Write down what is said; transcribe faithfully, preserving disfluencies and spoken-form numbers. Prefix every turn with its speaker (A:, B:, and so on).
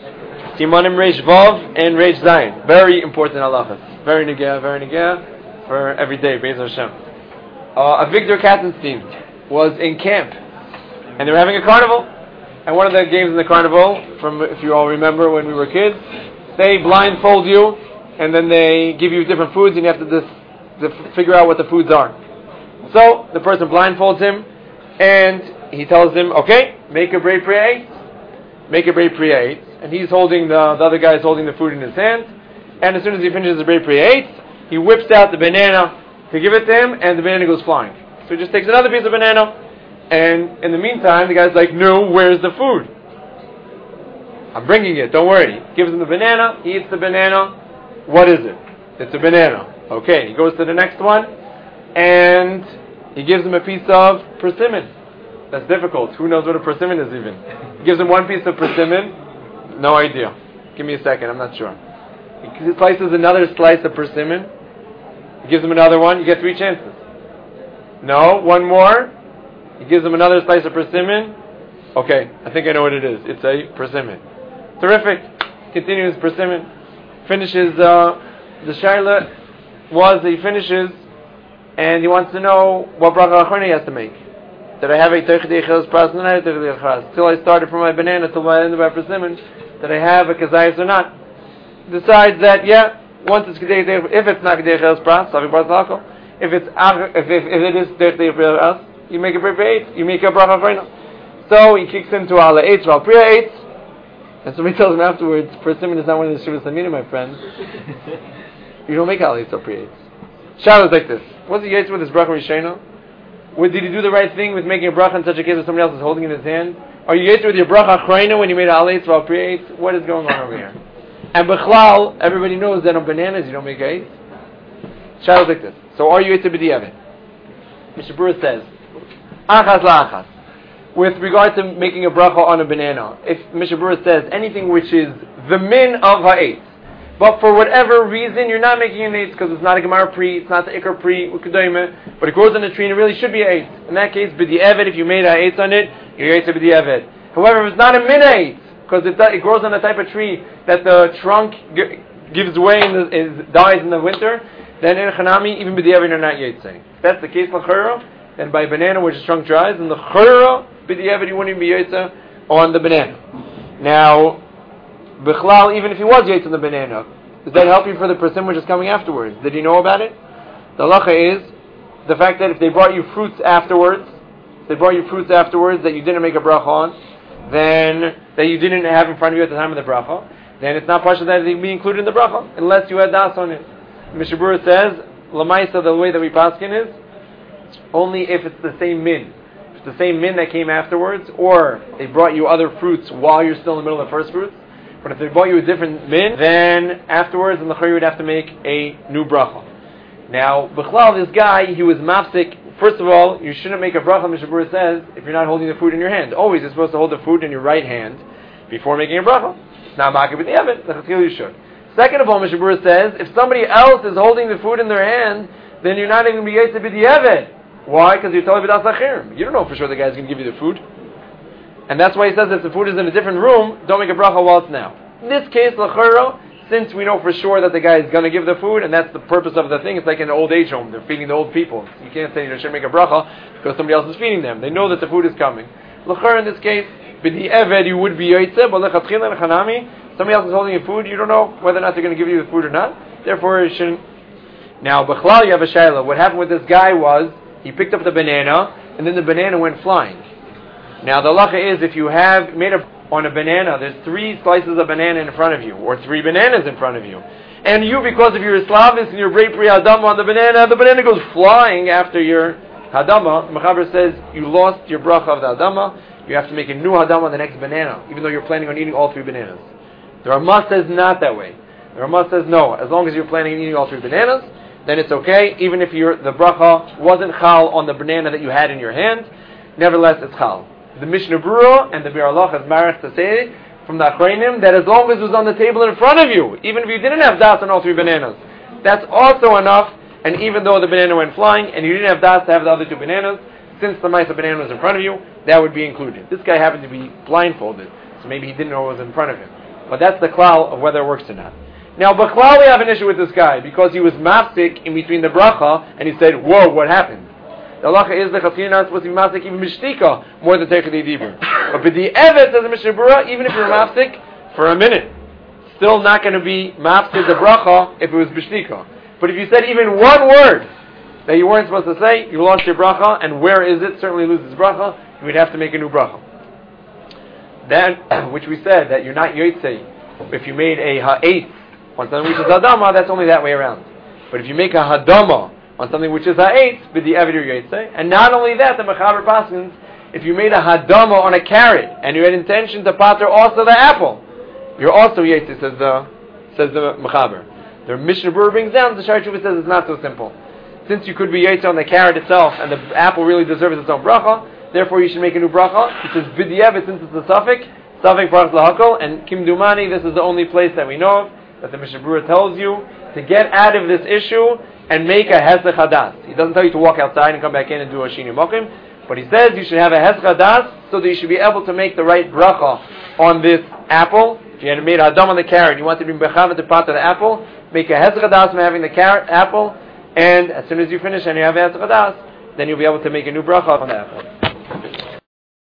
A: Simanim Reish Vav and Reish Zayin. Very important halachas. Very negea, very negea for every day, Be'ez Hashem. Uh, Avigdor Katzenstein was in camp, and they were having a carnival. And one of the games in the carnival, from if you all remember when we were kids, they blindfold you, and then they give you different foods, and you have to, dis, to figure out what the foods are. So the person blindfolds him, and he tells him, "Okay, make a brei priya eitz, make a brei priya eitz." And he's holding the the other guy is holding the food in his hand, and as soon as he finishes the brei priya eitz, he whips out the banana to give it to him, and the banana goes flying. So he just takes another piece of banana. And in the meantime, the guy's like, "No, where's the food? I'm bringing it, don't worry." Gives him the banana, he eats the banana. What is it? It's a banana. Okay, he goes to the next one, and he gives him a piece of persimmon. That's difficult. Who knows what a persimmon is even? He gives him one piece of persimmon. No idea. Give me a second, I'm not sure. He slices another slice of persimmon. He gives him another one. You get three chances. No, one more. He gives him another slice of persimmon. Okay, I think I know what it is. It's a persimmon. Terrific. Continues persimmon. Finishes, uh, the shaila was that he finishes, and he wants to know what bracha achrona he has to make. Did I have a terchidei chelas pras? Did I have a terchidei chelas? Till I started from my banana till I ended my persimmon. Did I have a kazayas or not? Decides that, yeah, once it's kedei, if it's not kedei chelas pras, savi bar tzalko. If it's, if, if, if it is terchidei chelas, you make a brei priya eitz, you make a bracha achrona. So he kicks him to ala eitz, val priya eitz, and somebody tells him afterwards, persimmon is not one of the shivas amina, my friend. You don't make ala eitz or priya eitz. Shaila is like this. What's the yaitz with his bracha rishena? Did he do the right thing with making a bracha in such a case where somebody else is holding it in his hand? Are you yaitz with your bracha achrona when you made ala eitz, val priya eitz? What is going on over here? And b'chlal, everybody knows that on bananas you don't make eitz. Shaila is like this. So are you yaitz b'diavad? Mishnah Berurah says, Achas la'achas. With regard to making a bracha on a banana, if Mishnah Berurah says anything which is the min of ha'etz, but for whatever reason you're not making an eitz because it's not a gemar pri, it's not the ikar pri, but it grows on a tree and it really should be an eitz. In that case, b'di'evet, if you made an eitz on it, you're eitz b'di'evet. However, if it's not a min eitz, because it, it grows on a type of tree that the trunk g- gives way and is, dies in the winter, then in chanami, even b'di'evet you're not yitzing. If that's the case, l'chara, and by banana which the trunk dries, and the chura b'di'evet you wouldn't be yaitza on the banana. Now, b'chlal, even if he was yaitza on the banana, does that help you for the persimmon which is coming afterwards? Did he know about it? The halacha is the fact that if they brought you fruits afterwards, if they brought you fruits afterwards that you didn't make a bracha on, then that you didn't have in front of you at the time of the bracha, then it's not partial that it be included in the bracha unless you had das on it. Mishnah Berurah says, lamaisa, the way that we paskin is only if it's the same min. If it's the same min that came afterwards, or they brought you other fruits while you're still in the middle of the first fruits. But if they brought you a different min, then afterwards, in the chayur, you would have to make a new bracha. Now, b'chlal, this guy, he was mafsik. First of all, you shouldn't make a bracha, Mishnah Berurah says, if you're not holding the food in your hand. Always, you're supposed to hold the food in your right hand before making a bracha. Now, makeh b'di'evet, the chatzil you should. Second of all, Mishnah Berurah says, if somebody else is holding the food in their hand, then you're not even going to be yaitz b'di'evet. Why? Because you're telling b'das achirim. You don't know for sure the guy's going to give you the food. And that's why he says if the food is in a different room, don't make a bracha while it's now. In this case, l'chara, since we know for sure that the guy is going to give the food, and that's the purpose of the thing, it's like in an old age home, they're feeding the old people. You can't say you should make a bracha because somebody else is feeding them. They know that the food is coming. L'chara, in this case, b'di'evet, you would be yaitze, but l'chatchila and chanami, somebody else is holding your food, you don't know whether or not they're going to give you the food or not. Therefore, you shouldn't. Now, b'chlal, you have a shayla. What happened with this guy was, he picked up the banana, and then the banana went flying. Now, the halacha is, if you have made a on a banana, there's three slices of banana in front of you, or three bananas in front of you. And you, because of your Islamis and your brei priya hadama on the banana, the banana goes flying after your hadama. Mechaber says, you lost your bracha of the hadama, you have to make a new hadama on the next banana, even though you're planning on eating all three bananas. The Ramah says not that way. The Ramah says no, as long as you're planning on eating all three bananas, then it's okay, even if your the bracha wasn't chal on the banana that you had in your hand, nevertheless it's chal. The Mishnah Berurah and the Biur Halacha has married to say from the Achronim that as long as it was on the table in front of you, even if you didn't have das on all three bananas, that's also enough. And even though the banana went flying and you didn't have das to have the other two bananas, since the mice of banana was in front of you, that would be included. This guy happened to be blindfolded, so maybe he didn't know what was in front of him. But that's the klal of whether it works or not. Now, B'chlal, we have an issue with this guy because he was mafsik in between the bracha and he said, whoa, what happened? The halacha is the chatzir not supposed to be mafsik even mishtika more than teichadei dibur. But b'di evet, says the Mishnah Berurah, even if you're mafsik for a minute, still not going to be mafsik the bracha if it was b'shtika. But if you said even one word that you weren't supposed to say, you lost your bracha, and where is it? Certainly loses bracha. You would have to make a new bracha. Then, which we said that you're not yotzei if you made a ha'etz on something which is hadama, that's only that way around. But if you make a hadama on something which is ha'etz, b'di evet you're yotzei. And not only that, the mechaber paskins, if you made a hadama on a carrot and you had intention to pater also the apple, you're also yotzei, says the says the mechaber. The Mishnah Berurah brings down, the Shari Tshuva says it's not so simple. Since you could be yotzei on the carrot itself, and the apple really deserves its own bracha, therefore you should make a new bracha. He says b'di evet, since it's a suffix, suffix parach lahakol, and kim dumani, this is the only place that we know of that the Mishnah Berurah tells you to get out of this issue and make a hesech hadas. He doesn't tell you to walk outside and come back in and do a shini mokim, but he says you should have a hesech hadas so that you should be able to make the right bracha on this apple. If you had made a hadam on the carrot, you want to be bechavet to pat of the apple, make a hesech hadas from having the carrot apple, and as soon as you finish and you have a hesech hadas, then you'll be able to make a new bracha on the apple.